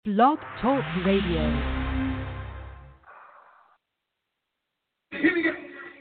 Blog Talk Radio. Here we go.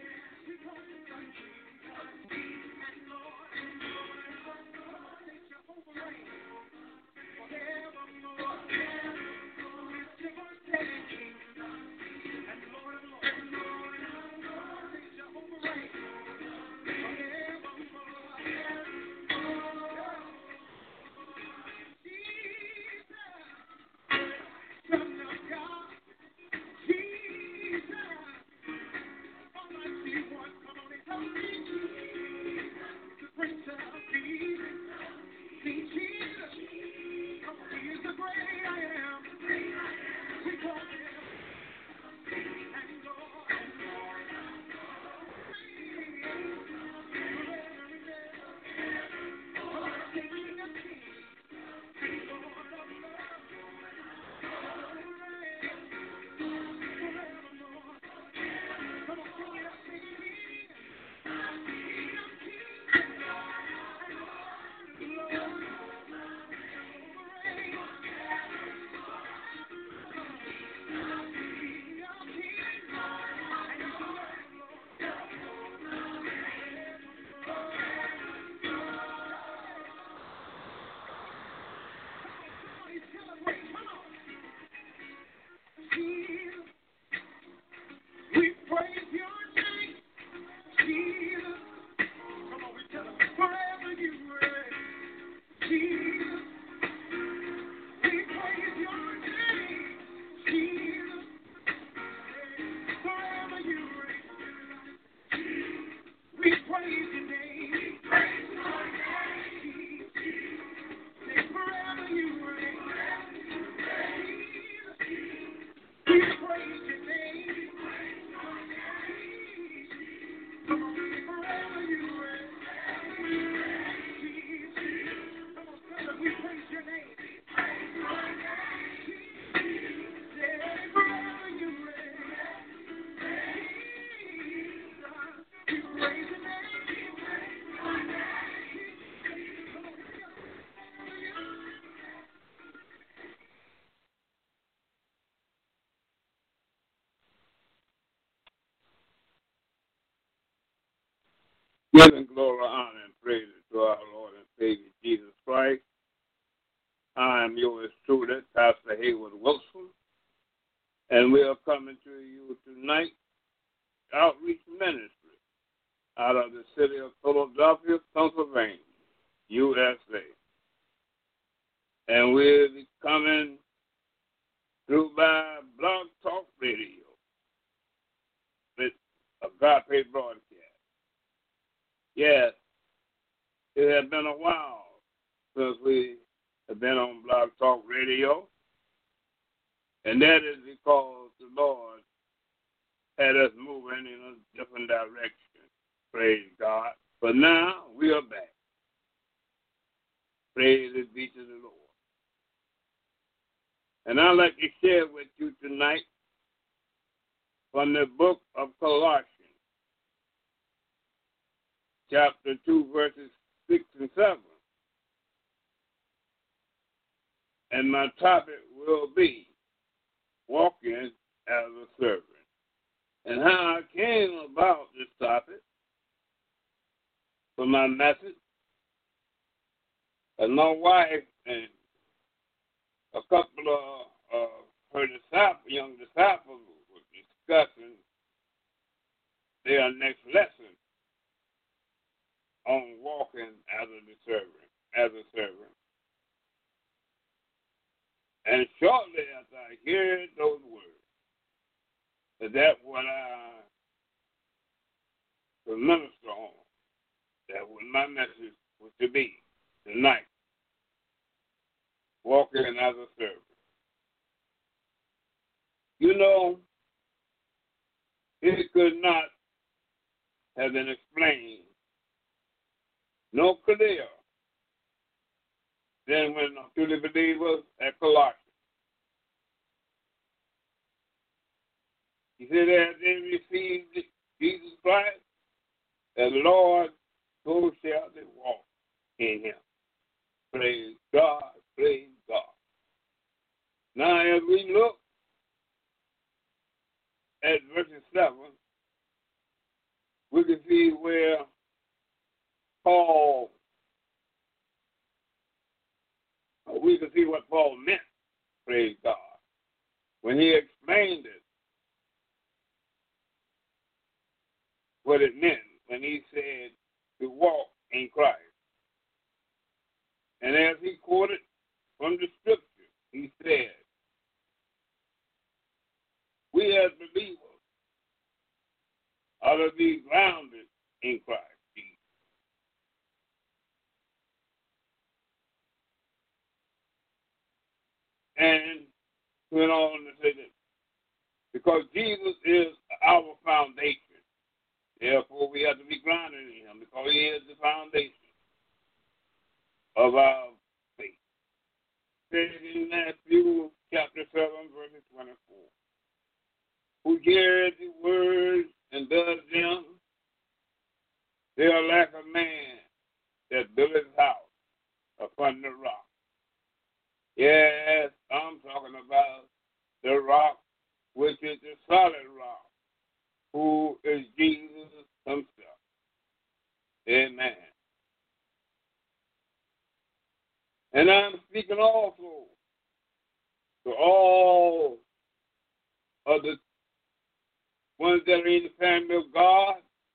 Giving glory, honor, and praise to our Lord and Savior Jesus Christ. I am your student, Pastor Hayward Wilson, and we are coming to you tonight, Outreach Ministry, out of the city of Philadelphia, Pennsylvania, USA. And we'll be coming through by Blog Talk Radio with Agape Broadcast. Yes, it has been a while since we have been on Blog Talk Radio, and that is because the Lord had us moving in a different direction. Praise God. But now we are back. Praise be to the Lord. And I'd like to share with you tonight from the book of Colossians, chapter 2, verses 6 and 7. And my topic will be walking as a servant. And how I came about this topic for my message, and my wife and a couple of her young disciples were discussing their next lesson on walking as a servant. And shortly after I heard those words, that's what I was minister on. That was my message was to be tonight. Walking as a servant. You know, it could not have been explained no clearer than when to the believers at Colossians. He said that they received Jesus Christ as Lord, so shall they walk in him. Praise God, praise God. Now, as we look at verse 7, we can see where we can see what Paul meant, praise God, when he explained it, what it meant when he said to walk in Christ. And as he quoted from the scripture, he said, we as believers are to be grounded in Christ Jesus. And went on to say this, because Jesus is our foundation. Therefore, we have to be grounded in him because he is the foundation of our faith. Says in Matthew chapter 7, verse 24. Who hears the words and does them, they are like a man that built his house upon the rock. Yes, I'm talking about the rock, which is the solid rock, who is Jesus himself. Amen. And I'm speaking also to all of the ones that are in the family of God.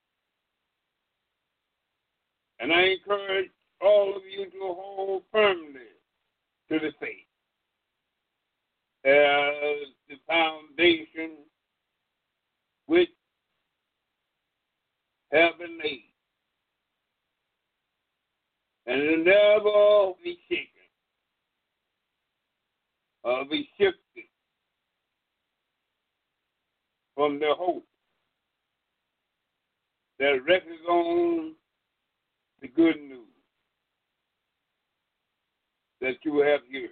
And I encourage all of you to hold firmly to the faith as the foundation which have been laid. And it'll never be shaken or be shifted from the hope that rests on the good news that you have heard.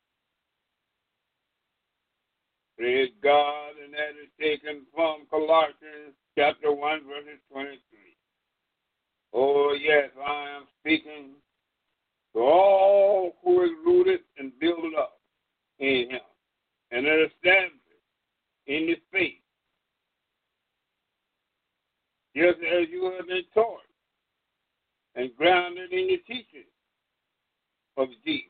Praise God, and that is taken from Colossians chapter 1, verse 23. Oh, yes, I am speaking to all who is rooted and built up in him and are established in his faith, just as you have been taught and grounded in the teaching of Jesus.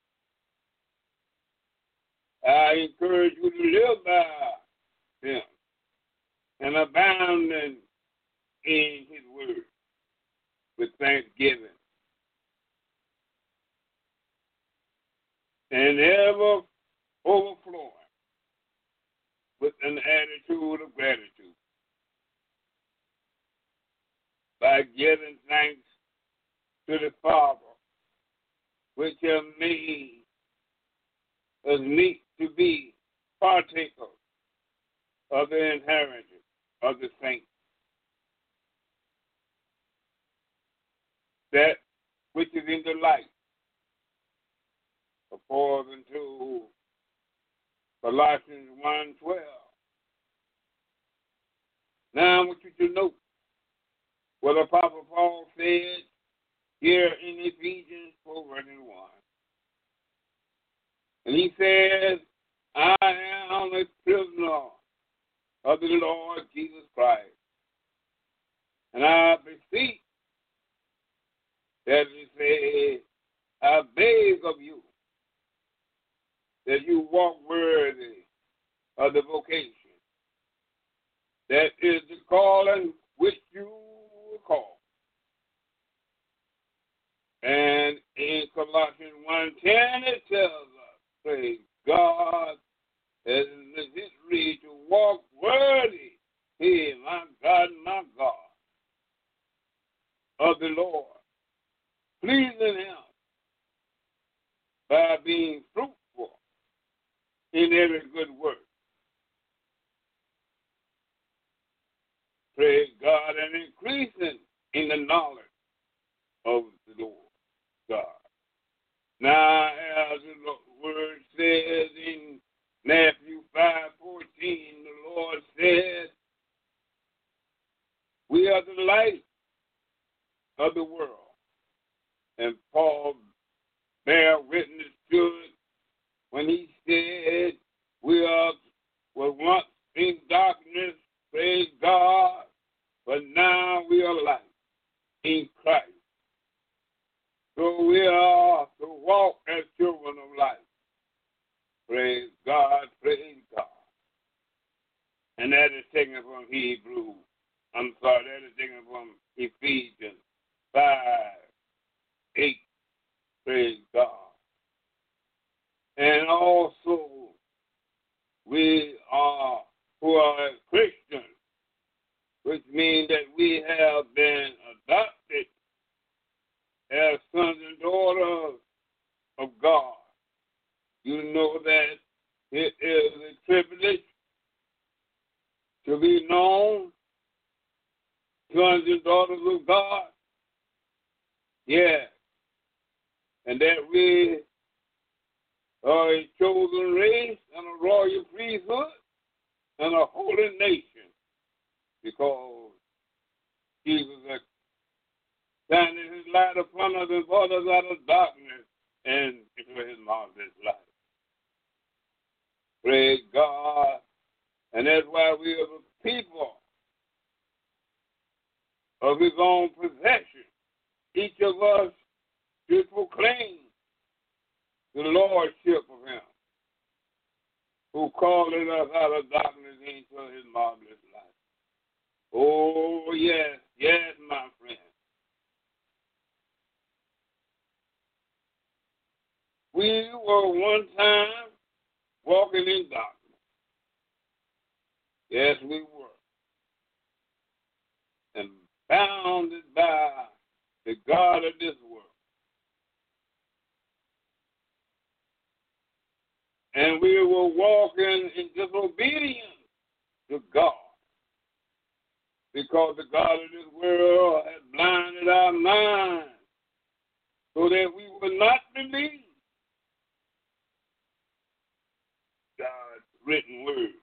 I encourage you to live by him and abound in his word with thanksgiving and ever overflowing with an attitude of gratitude by giving thanks to the Father, which have made us meet to be partakers of the inheritance of the saints. That which is in the light, according to Colossians 1:12. Now I want you to note what Apostle Paul said here in Ephesians 4:1. And he says, I am a prisoner of the Lord Jesus Christ. And I beseech that he says, I beg of you that you walk worthy of the vocation that is the calling which you were called. And in Colossians 1:10 it tells us, praise God, as it reads, to walk worthy, hey, my God, of the Lord, pleasing him by being fruitful in every good work. Praise God, and increasing in the knowledge of the Lord God. Now, as the word says in Matthew 5:14, the Lord said, we are the light of the world. And Paul bear witness to it when he said, Praise God, praise God. And that is taken from Hebrews. I'm sorry, that is taken from Ephesians 5:8. Praise God. And also, we are, who are Christians, which means that we have been adopted as sons and daughters of God. You know that it is a privilege to be known sons and daughters of God. Yeah. And that we are a chosen race and a royal priesthood and a holy nation, because Jesus has shined his light upon us and brought us out of darkness and into his marvelous light. Praise God. And that's why we are the people of his own possession. Each of us should proclaim the lordship of him, who called us out of darkness into his marvelous light. Oh, yes, yes, my friend. We were one time walking in darkness. Yes, we were. And bounded by the God of this world. And we were walking in disobedience to God, because the God of this world had blinded our minds so that we would not believe God's written word.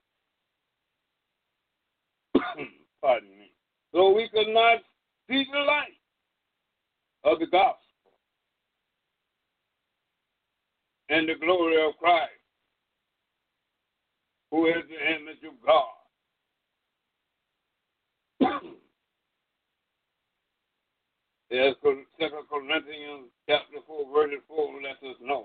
Pardon me. So we could not see the light of the gospel and the glory of Christ, who is the image of God. As 2 Corinthians chapter 4, verse 4 lets us know.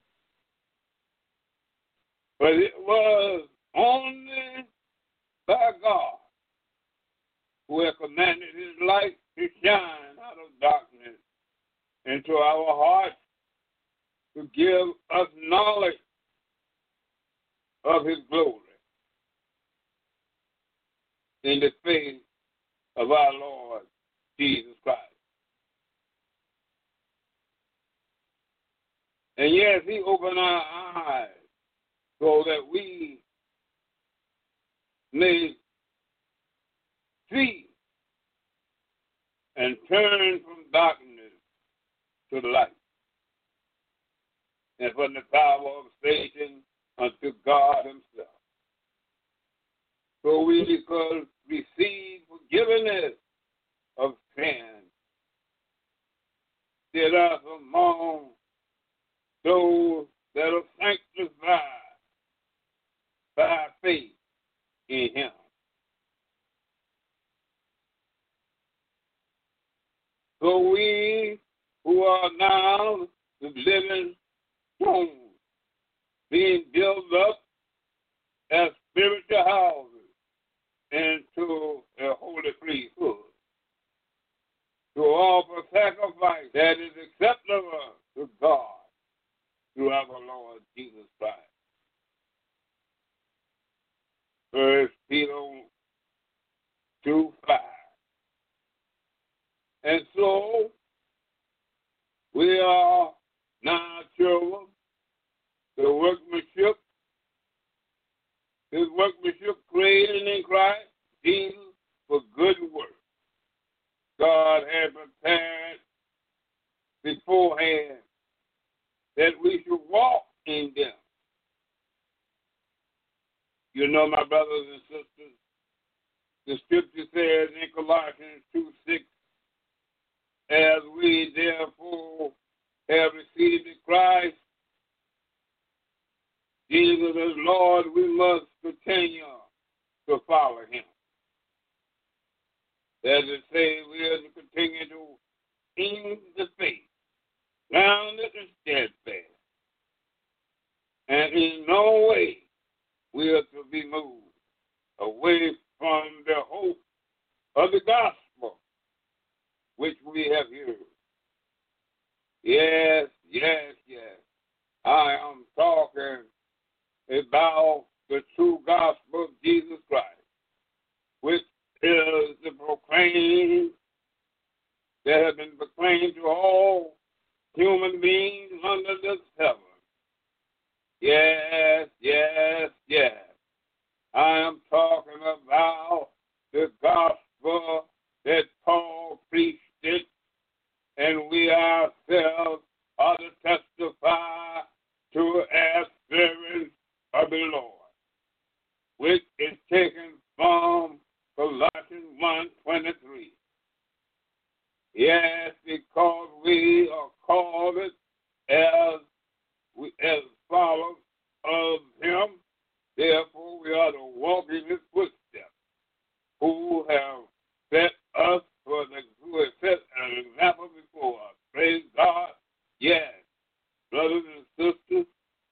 But it was only by God who had commanded his light to shine out of darkness into our hearts, to give us knowledge of his glory in the face of our Lord Jesus Christ. And yes, he opened our eyes so that we may see and turn from darkness to the light, and from the power of Satan unto God himself. So we could receive forgiveness of sin, sit us among those that are sanctified by faith in him. So we who are now the living stones, being built up as spiritual houses into a holy priesthood, to offer sacrifice that is acceptable to God through our Lord Jesus Christ. 1 Peter 2:5. And so we are now children, the workmanship, his workmanship created in Christ Jesus for good works. God had prepared beforehand that we should walk in them. You know, my brothers and sisters, the scripture says in Colossians 2:6, as we therefore have received Christ, Jesus as Lord, we must continue to follow him. As it says, we are to continue to in the faith, grounded and steadfast, and in no way we are to be moved away from the hope of the gospel which we have heard. Yes, yes, yes. I am talking about the true gospel of Jesus Christ, which is the proclaim that has been proclaimed to all human beings under this heaven. Yes, yes, yes. I am talking about the gospel that Paul preached it, and we ourselves are to testify to as servants of the Lord, which is taken from Colossians 1:23. Yes, because we are called as followers of Him, therefore we are to walk in His footsteps, who have set us who has set an example before us. Praise God. Yes, brothers and sisters,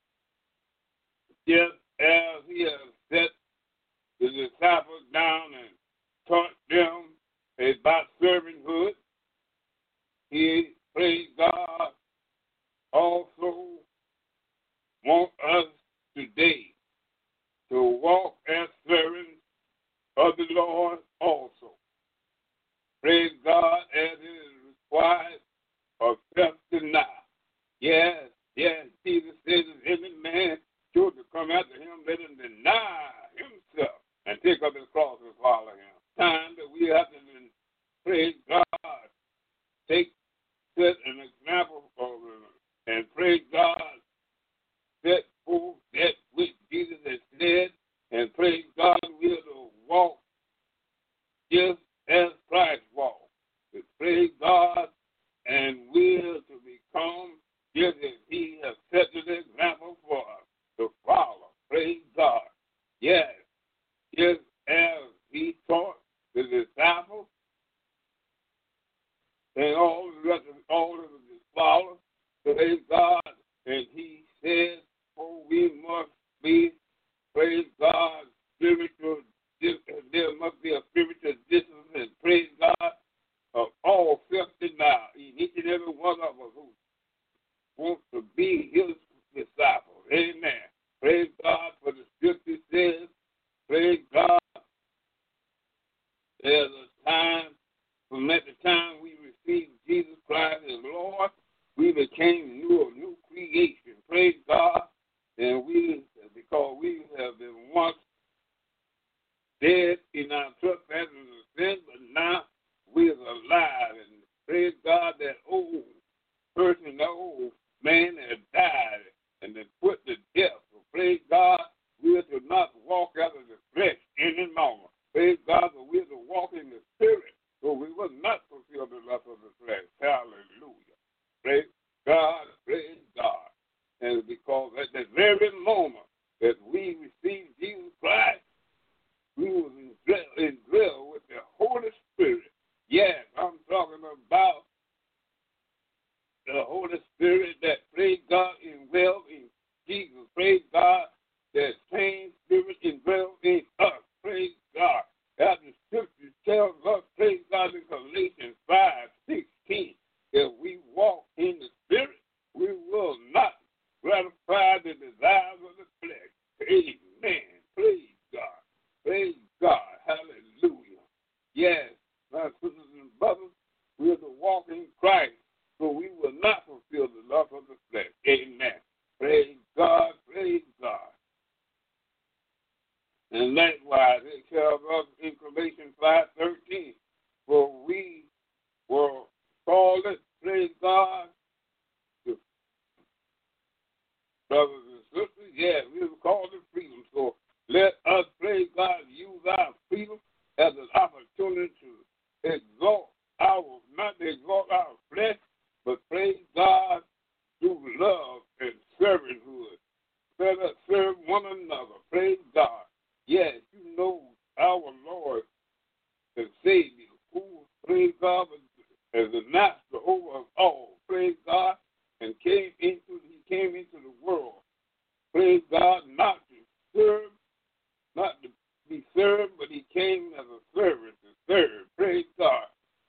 just as He has set the disciples down and taught them about servanthood, He, praise God, also wants us today to walk as servants of the Lord also. Praise God, as it is required of self-denial. Yes, yes, Jesus says if any man should to come after Him, let him deny himself and take up his cross and follow Him. Time that we have to, praise God, set an example of Him, and praise God, set forth that which Jesus has said, and praise God, we are to walk just as Christ walked. Praise God, and we are to become just as He has set an example for us to follow. Praise God. Yes, just as He taught the disciples and all of His followers, praise God, and He said, oh, we must be, praise God, spiritual, there must be a spiritual discipline, praise God, of all self-denial in each and every one of us who wants to be His disciples. Amen. Praise God, for the scripture says, praise God, there's a time, from at the time we received Jesus Christ as Lord, we became a new creation. Praise God. And because we have been once dead in our trespasses and sins, but now we are alive. And praise God, that old person, that old man has died and they put to death. So praise God, we are to not walk out of the flesh anymore. Praise God, but we are to walk in the Spirit, so we will not fulfill the lust of the flesh. Hallelujah. Praise God, praise God. And because at the very moment that we received Jesus Christ, we were indwelled with the Holy Spirit. Yes, I'm talking about the Holy Spirit that, praise God, indwelled in Jesus. Praise God, that same Spirit indwelled in us. Praise God. As the Scripture tells us, praise God, in Galatians 5:16, that we walk in the Spirit, we will not gratify the desires of the flesh. Amen. Praise God. Praise God. Hallelujah. Yes, my sisters and brothers, we are to walk in Christ, so we will not fulfill the lust of the flesh. Amen. Praise God. Praise God. And likewise, it tells us in Galatians 5:13, for we were called, praise God, brothers and sisters, yes, we were called to freedom. So let us, praise God, use our freedom as an opportunity to not to exalt our flesh, but praise God through love and servanthood. Let us serve one another. Praise God. Yes, you know our Lord and Savior, who, praise God, as the master over us all. Praise God, and he came into the world. Praise serve, but he came as a servant to serve. Praise God.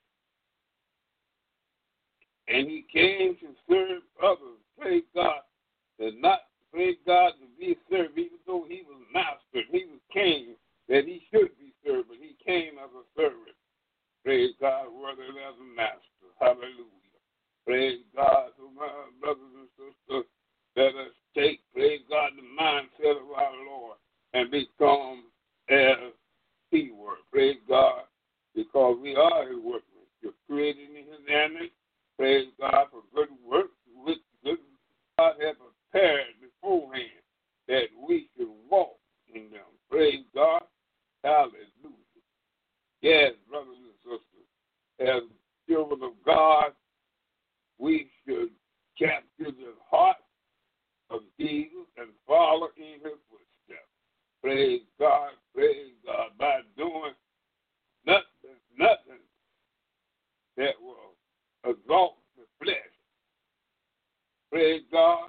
And he came to serve others. Praise God. And not, praise God, to be served, even though he was master. He was king, that he should be served, but he came as a servant. Praise God, rather than as a master. Hallelujah. Praise God. So my brothers and sisters, let us take, praise God, the mindset of our Lord and become as he were. Praise God, because we are his workmanship, created in his image. Praise God for good works, which good God has prepared beforehand that we should walk in them. Praise God. Hallelujah. Yes, brothers and sisters, as children of God, we should capture the heart of Jesus and follow in his footsteps. Praise God, by doing nothing that will exalt the flesh. Praise God,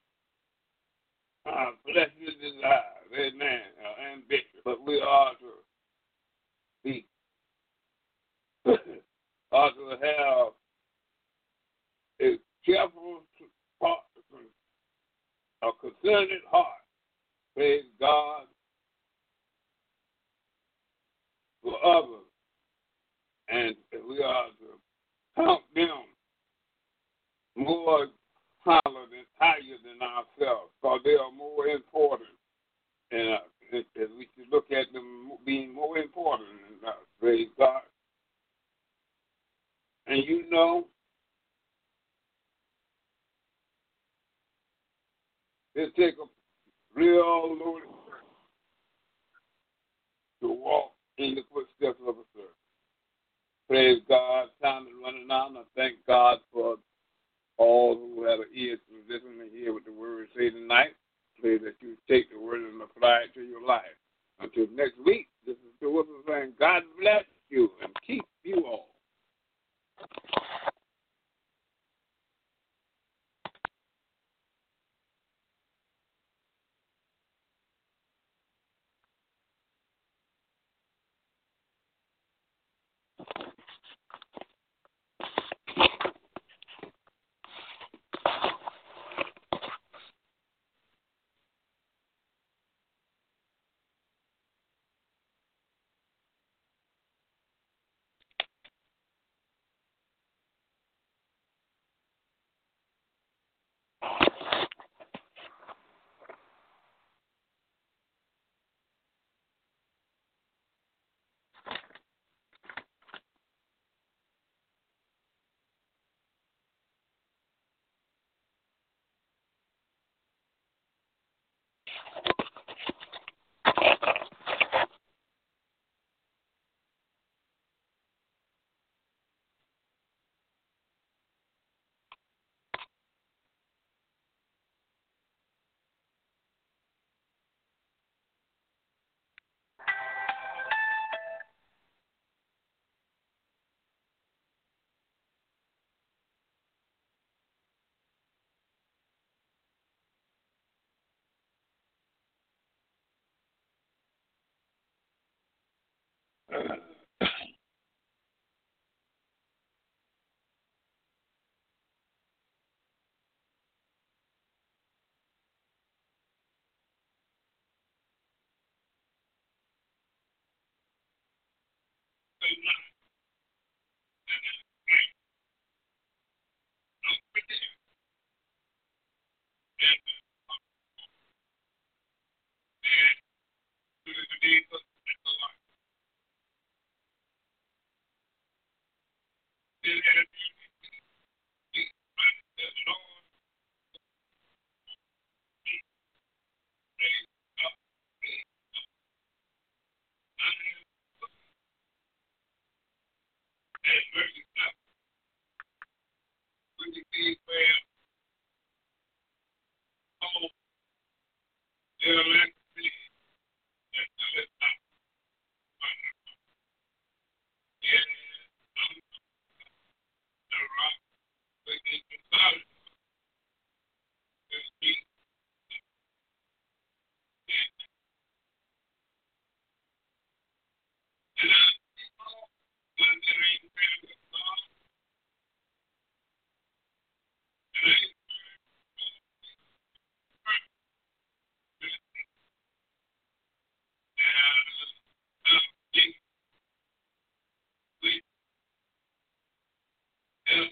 our fleshly desires, amen, our ambition. But we are to be, are to have a careful heart, a concerned heart, praise God, for others. And we are to count them more higher than ourselves, because they are more important. And we should look at them being more important than us, praise God. And you know, it takes a real loaded person to walk in the footsteps of a servant. Praise God. Time is running out, and I thank God for all who have an ear to listen and hear what the word say tonight. Pray that you take the word and apply it to your life. Until next week, this is the Wilson saying, God bless you and keep you all.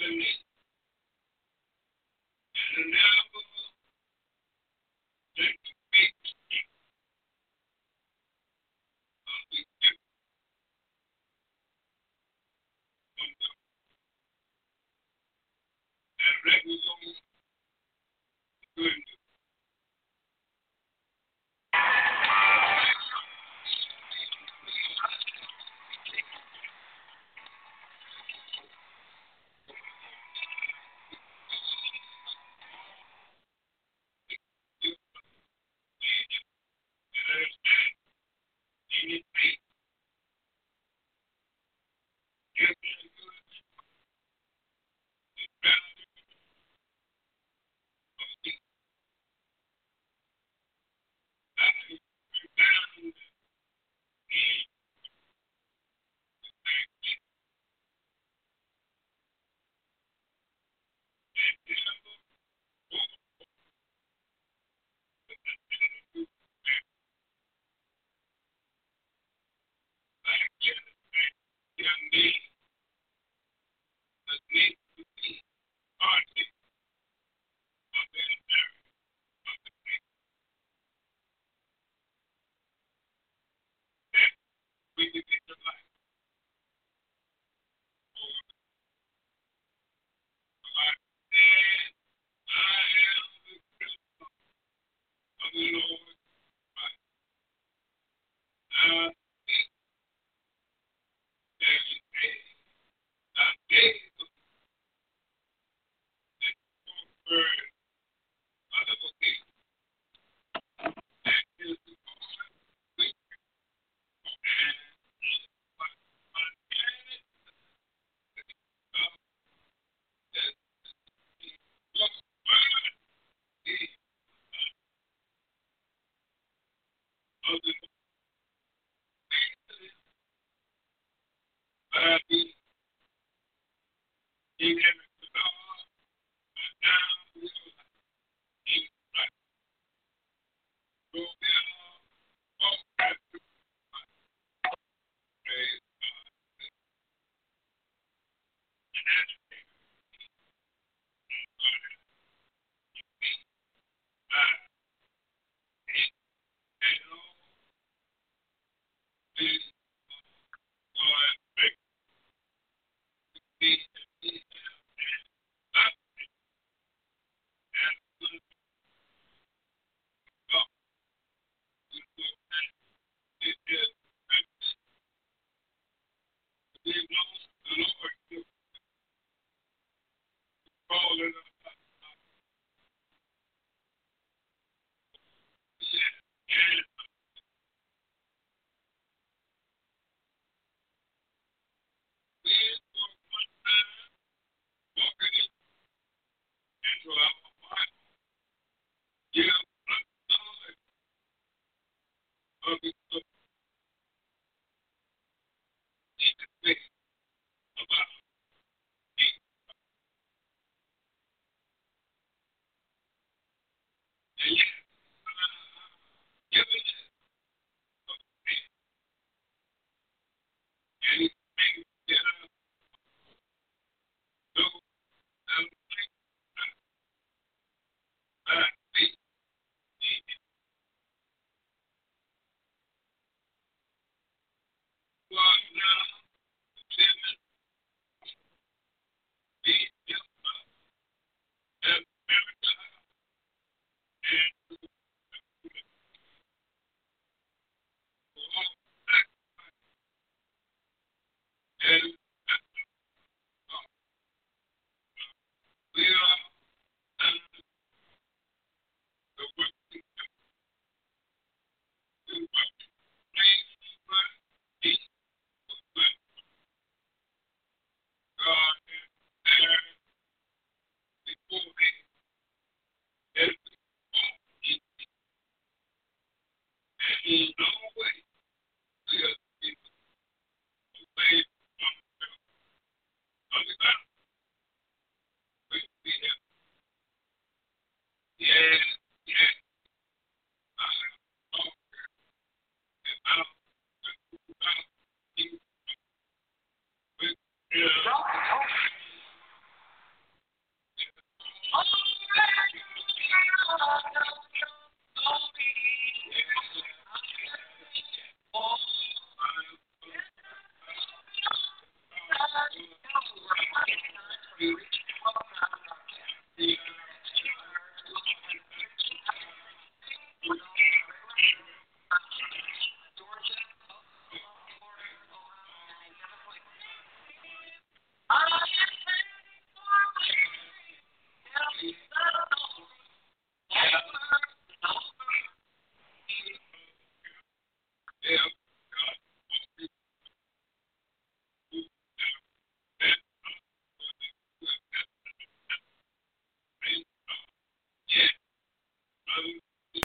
He knows